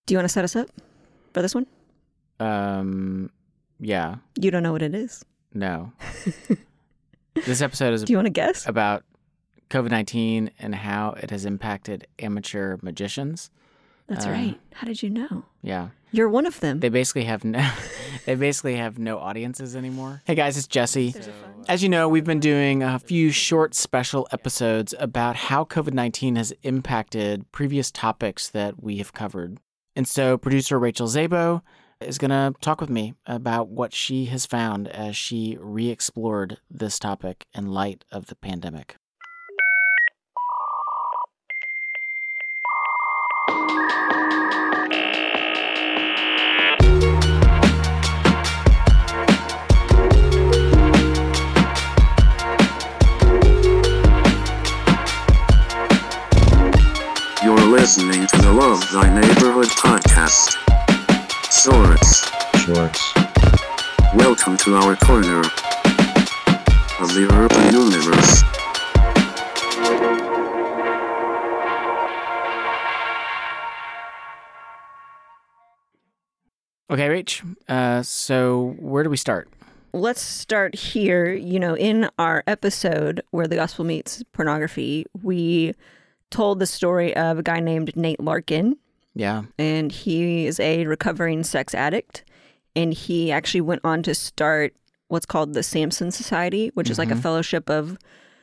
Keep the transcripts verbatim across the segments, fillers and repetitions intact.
Do you want to set us up for this one? Um, yeah. You don't know what it is? No. This episode is Do you want to guess? about covid nineteen and how it has impacted amateur magicians. That's uh, right. How did you know? Yeah. You're one of them. They basically have no they basically have no audiences anymore. Hey guys, it's Jesse. As you know, we've been doing a few short special episodes about how covid nineteen has impacted previous topics that we have covered. And so producer Rachel Zabo is going to talk with me about what she has found as she re-explored this topic in light of the pandemic. You're listening to the Love Thy Neighborhood podcast. Shorts. Shorts. Welcome to our corner of the urban universe. Okay, Rach, uh, so where do we start? Let's start here. You know, in our episode where the gospel meets pornography, we told the story of a guy named Nate Larkin. Yeah. And he is a recovering sex addict. And he actually went on to start what's called the Samson Society, which mm-hmm. is like a fellowship of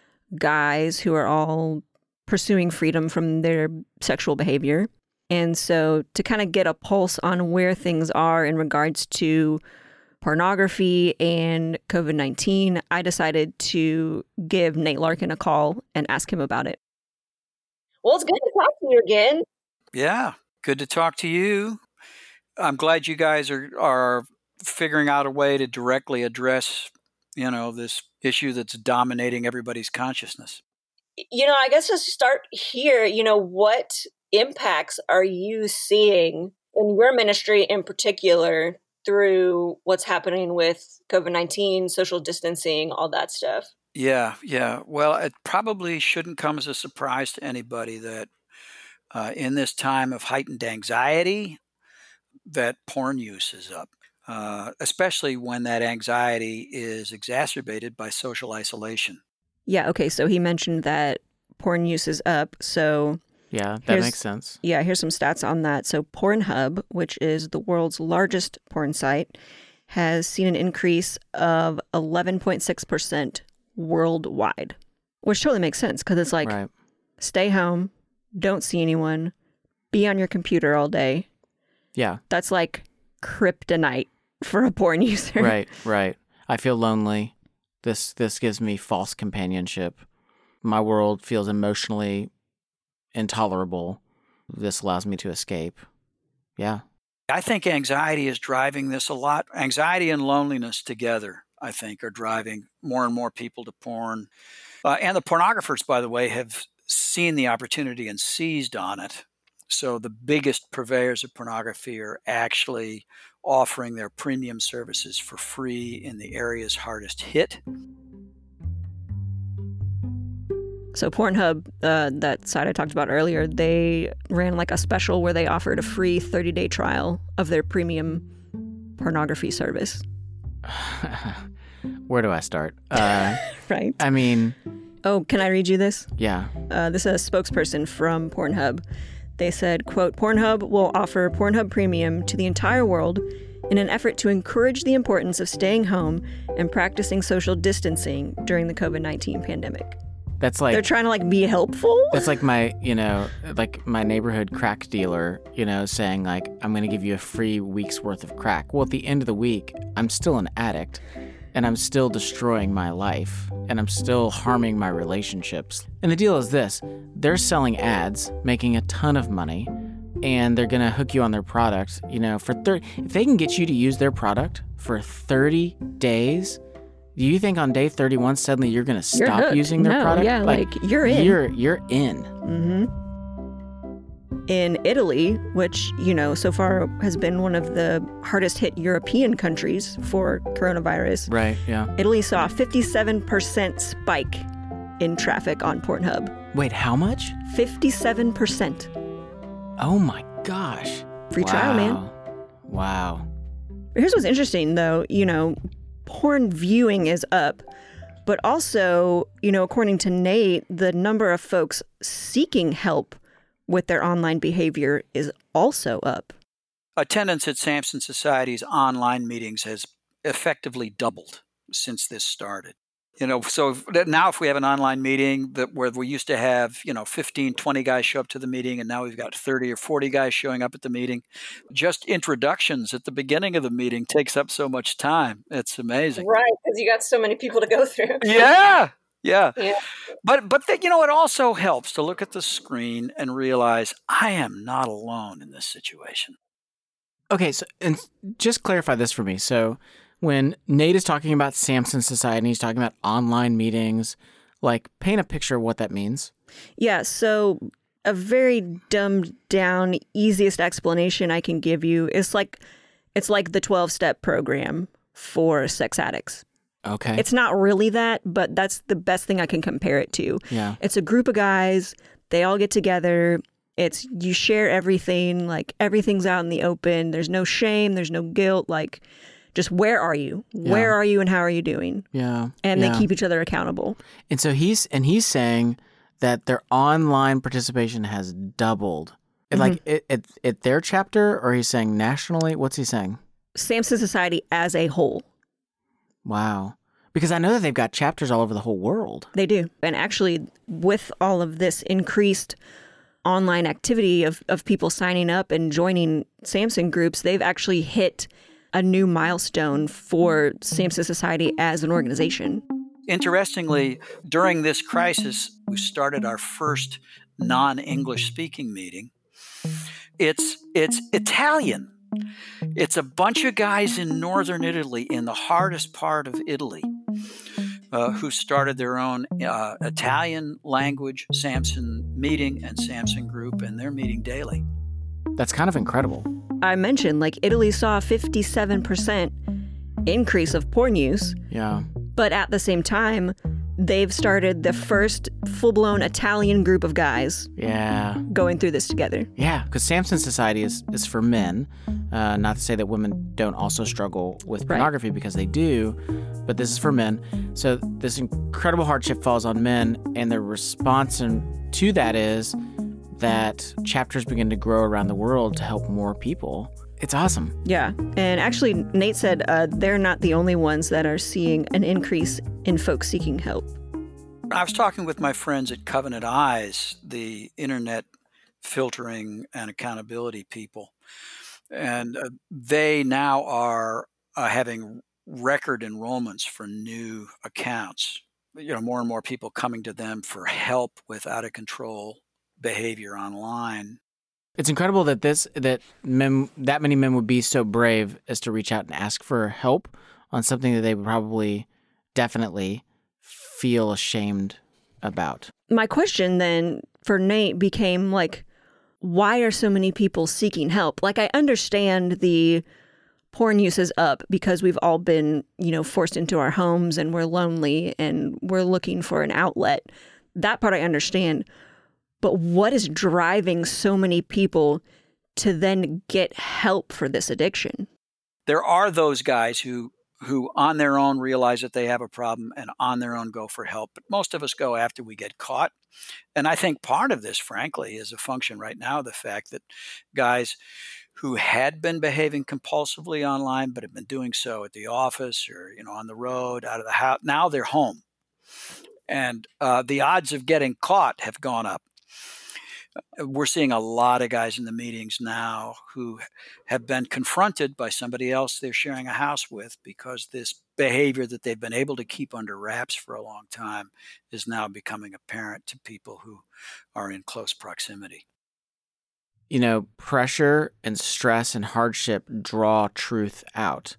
guys who are all pursuing freedom from their sexual behavior. And so to kind of get a pulse on where things are in regards to pornography and covid nineteen, I decided to give Nate Larkin a call and ask him about it. Well, it's good to talk to you again. Yeah, good to talk to you. I'm glad you guys are, are figuring out a way to directly address, you know, this issue that's dominating everybody's consciousness. You know, I guess let's start here. You know, what impacts are you seeing in your ministry in particular through what's happening with covid nineteen, social distancing, all that stuff? Yeah, yeah. Well, it probably shouldn't come as a surprise to anybody that uh, in this time of heightened anxiety, that porn use is up, uh, especially when that anxiety is exacerbated by social isolation. Yeah, okay, so he mentioned that porn use is up, so... Yeah, that makes sense. Yeah, here's some stats on that. So Pornhub, which is the world's largest porn site, has seen an increase of eleven point six percent worldwide, which totally makes sense because it's like, right. Stay home, don't see anyone, be on your computer all day. Yeah. That's like kryptonite for a porn user. Right, right. I feel lonely. This this gives me false companionship. My world feels emotionally intolerable. This allows me to escape. Yeah. I think anxiety is driving this a lot. Anxiety and loneliness together, I think, are driving more and more people to porn. Uh, and the pornographers, by the way, have seen the opportunity and seized on it. So the biggest purveyors of pornography are actually offering their premium services for free in the areas hardest hit. So Pornhub, uh, that site I talked about earlier, they ran like a special where they offered a free thirty-day trial of their premium pornography service. Where do I start? Uh, right. I mean... Oh, can I read you this? Yeah. Uh, this is a spokesperson from Pornhub. They said, quote, Pornhub will offer Pornhub Premium to the entire world in an effort to encourage the importance of staying home and practicing social distancing during the covid nineteen pandemic. That's like... They're trying to, like, be helpful? That's like my, you know, like my neighborhood crack dealer, you know, saying, like, I'm going to give you a free week's worth of crack. Well, at the end of the week, I'm still an addict, and I'm still destroying my life, and I'm still harming my relationships. And the deal is this. They're selling ads, making a ton of money, and they're going to hook you on their product. You know, for thirty, if they can get you to use their product for thirty days... Do you think on day thirty-one suddenly you're going to stop using their no, product? Yeah, like, like you're in. You're you're in. Mm-hmm. In Italy, which, you know, so far has been one of the hardest hit European countries for coronavirus. Right, yeah. Italy saw a fifty-seven percent spike in traffic on Pornhub. Wait, how much? fifty-seven percent. Oh my gosh. Free wow. trial, man. Wow. Here's what's interesting, though. You know, porn viewing is up, but also, you know, according to Nate, the number of folks seeking help with their online behavior is also up. Attendance at Samson Society's online meetings has effectively doubled since this started. You know, so if, now if we have an online meeting that where we used to have, you know, fifteen, twenty guys show up to the meeting, and now we've got thirty or forty guys showing up at the meeting, just introductions at the beginning of the meeting takes up so much time. It's amazing. Right, because you got so many people to go through. Yeah, yeah. Yeah. But, but the, you know, it also helps to look at the screen and realize I am not alone in this situation. Okay, so and just clarify this for me. So when Nate is talking about Samson Society, he's talking about online meetings, like paint a picture of what that means. Yeah, so a very dumbed down, easiest explanation I can give you is like it's like the twelve-step program for sex addicts. Okay. It's not really that, but that's the best thing I can compare it to. Yeah. It's a group of guys, they all get together. It's you share everything, like everything's out in the open. There's no shame, there's no guilt, like just where are you? Where Yeah. are you and how are you doing? Yeah. And yeah. they keep each other accountable. And so he's and he's saying that their online participation has doubled. Mm-hmm. Like it, it, at their chapter, or he's saying nationally? What's he saying? Samson Society as a whole. Wow. Because I know that they've got chapters all over the whole world. They do. And actually, with all of this increased online activity of, of people signing up and joining Samson groups, they've actually hit a new milestone for Samson Society as an organization. Interestingly, during this crisis, we started our first non-English speaking meeting. It's it's Italian. It's a bunch of guys in northern Italy, in the hardest part of Italy, uh, who started their own uh, Italian language Samson meeting and Samson group, and they're meeting daily. That's kind of incredible. I mentioned, like, Italy saw a fifty-seven percent increase of porn use, Yeah. but at the same time, they've started the first full-blown Italian group of guys Yeah. going through this together. Yeah, because Samson Society is, is for men. Uh, not to say that women don't also struggle with pornography, because they do, but this is for men. So this incredible hardship falls on men, and the response in, to that is that chapters begin to grow around the world to help more people. It's awesome. Yeah. And actually, Nate said uh, they're not the only ones that are seeing an increase in folks seeking help. I was talking with my friends at Covenant Eyes, the internet filtering and accountability people, and uh, they now are uh, having record enrollments for new accounts. You know, more and more people coming to them for help with out of control behavior online. It's incredible that this that men that many men would be so brave as to reach out and ask for help on something that they would probably definitely feel ashamed about. My question then for Nate became like, why are so many people seeking help? Like, I understand the porn use is up because we've all been, you know, forced into our homes and we're lonely and we're looking for an outlet. That part I understand. But what is driving so many people to then get help for this addiction? There are those guys who who on their own realize that they have a problem and on their own go for help. But most of us go after we get caught. And I think part of this, frankly, is a function right now of the fact that guys who had been behaving compulsively online but have been doing so at the office or, you know, on the road, out of the house, now they're home. And uh, the odds of getting caught have gone up. We're seeing a lot of guys in the meetings now who have been confronted by somebody else they're sharing a house with because this behavior that they've been able to keep under wraps for a long time is now becoming apparent to people who are in close proximity. You know, pressure and stress and hardship draw truth out.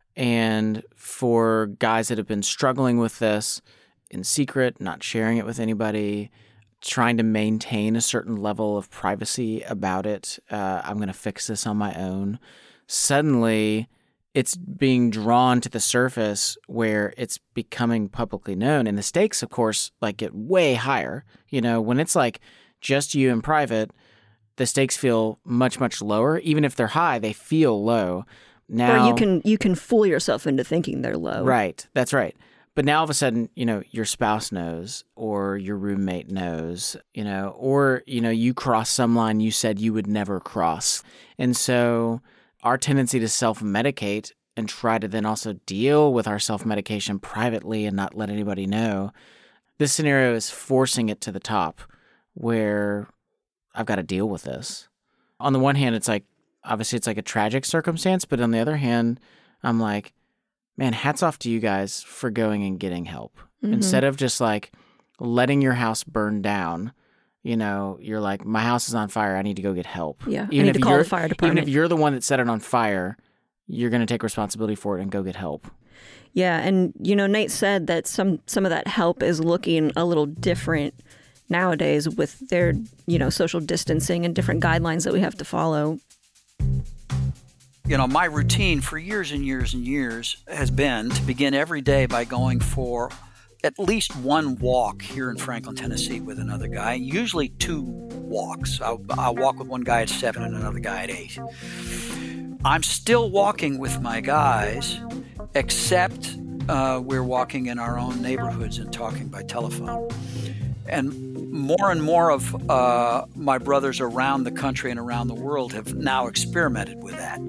And for guys that have been struggling with this in secret, not sharing it with anybody, trying to maintain a certain level of privacy about it, uh, I'm going to fix this on my own. Suddenly, it's being drawn to the surface where it's becoming publicly known. And the stakes, of course, like get way higher. You know, when it's like just you in private, the stakes feel much, much lower. Even if they're high, they feel low. Now, or you can you can fool yourself into thinking they're low. Right. That's right. But now all of a sudden, you know, your spouse knows, or your roommate knows, you know, or, you know, you cross some line you said you would never cross. And so our tendency to self-medicate and try to then also deal with our self-medication privately and not let anybody know, this scenario is forcing it to the top where I've got to deal with this. On the one hand, it's like, obviously it's like a tragic circumstance, but on the other hand, I'm like, man, hats off to you guys for going and getting help. Mm-hmm. Instead of just like letting your house burn down, you know, you're like, my house is on fire. I need to go get help. Yeah, even I need if to call you're, the fire department. Even if you're the one that set it on fire, you're going to take responsibility for it and go get help. Yeah, and, you know, Nate said that some, some of that help is looking a little different nowadays with their, you know, social distancing and different guidelines that we have to follow. You know, my routine for years and years and years has been to begin every day by going for at least one walk here in Franklin, Tennessee with another guy, usually two walks. I'll, I'll walk with one guy at seven and another guy at eight. I'm still walking with my guys, except uh, we're walking in our own neighborhoods and talking by telephone. And more and more of uh, my brothers around the country and around the world have now experimented with that.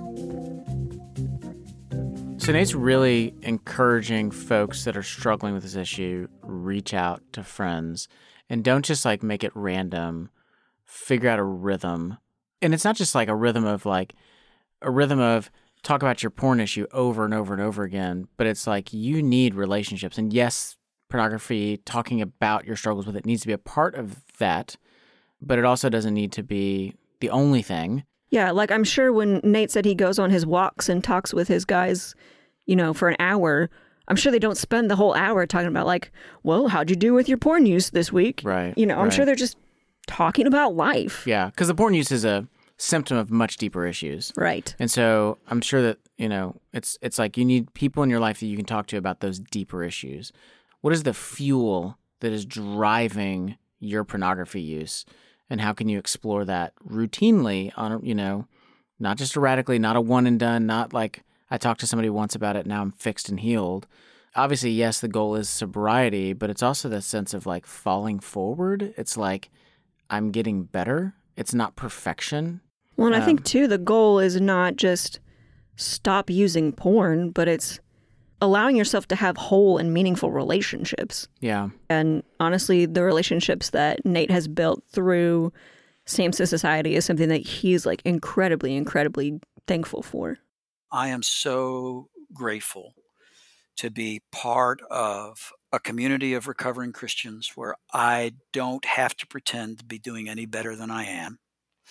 So Nate's really encouraging folks that are struggling with this issue, reach out to friends and don't just like make it random, figure out a rhythm. And it's not just like a rhythm of like a rhythm of talk about your porn issue over and over and over again, but it's like you need relationships. And yes, pornography, talking about your struggles with it needs to be a part of that, but it also doesn't need to be the only thing. Yeah, like I'm sure when Nate said he goes on his walks and talks with his guys, you know, for an hour, I'm sure they don't spend the whole hour talking about like, well, how'd you do with your porn use this week? Right. You know, I'm right. sure they're just talking about life. Yeah, because the porn use is a symptom of much deeper issues. Right. And so I'm sure that, you know, it's it's like you need people in your life that you can talk to about those deeper issues. What is the fuel that is driving your pornography use? And how can you explore that routinely on, you know, not just erratically, not a one and done, not like I talked to somebody once about it, now I'm fixed and healed. Obviously, yes, the goal is sobriety, but it's also the sense of like falling forward. It's like I'm getting better. It's not perfection. Well, and um, I think too, the goal is not just stop using porn, but it's allowing yourself to have whole and meaningful relationships. Yeah. And honestly, the relationships that Nate has built through Samson Society is something that he's like incredibly, incredibly thankful for. I am so grateful to be part of a community of recovering Christians where I don't have to pretend to be doing any better than I am.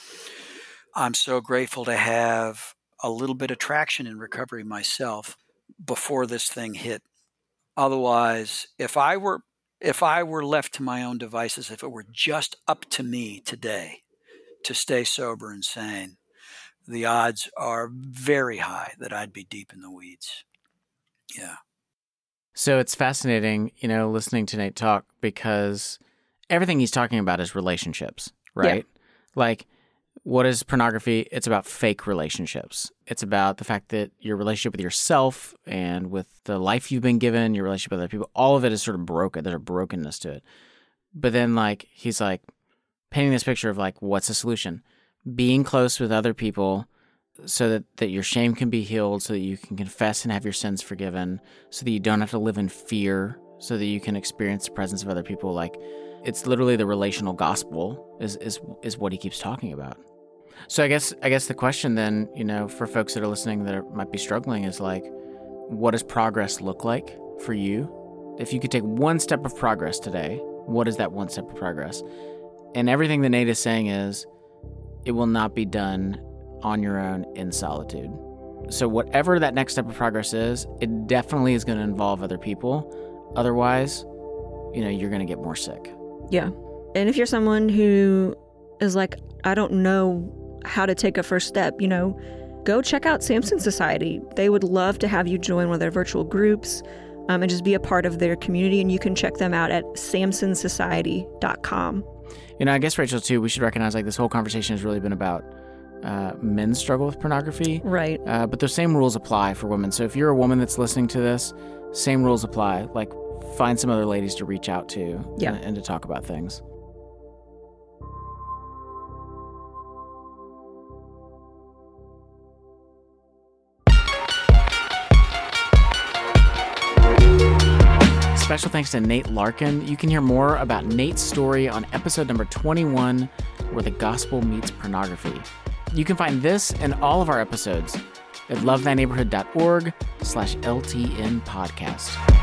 I'm so grateful to have a little bit of traction in recovery myself before this thing hit. Otherwise, if I were if I were left to my own devices, if it were just up to me today to stay sober and sane, the odds are very high that I'd be deep in the weeds. Yeah. So it's fascinating, you know, listening to Nate talk because everything he's talking about is relationships, right? Yeah. Like, what is pornography? It's about fake relationships. It's about the fact that your relationship with yourself and with the life you've been given, your relationship with other people, all of it is sort of broken. There's a brokenness to it. But then, like, he's like painting this picture of like, what's the solution? Being close with other people so that, that your shame can be healed, so that you can confess and have your sins forgiven, so that you don't have to live in fear, so that you can experience the presence of other people. Like, it's literally the relational gospel is, is, is what he keeps talking about. So I guess I guess the question then, you know, for folks that are listening that are, might be struggling is like, what does progress look like for you? If you could take one step of progress today, what is that one step of progress? And everything that Nate is saying is, it will not be done on your own in solitude. So whatever that next step of progress is, it definitely is going to involve other people. Otherwise, you know, you're going to get more sick. Yeah. And if you're someone who is like, I don't know how to take a first step, you know, go check out Samson Society. They would love to have you join one of their virtual groups um, and just be a part of their community. And you can check them out at samson society dot com. You know, I guess, Rachel, too, we should recognize like this whole conversation has really been about uh, men's struggle with pornography. Right. Uh, but those same rules apply for women. So if you're a woman that's listening to this, same rules apply. Like, find some other ladies to reach out to Yeah. and, and to talk about things. Special thanks to Nate Larkin. You can hear more about Nate's story on episode number twenty-one, Where the Gospel Meets Pornography. You can find this and all of our episodes at love thy neighborhood dot org slash L T N podcast.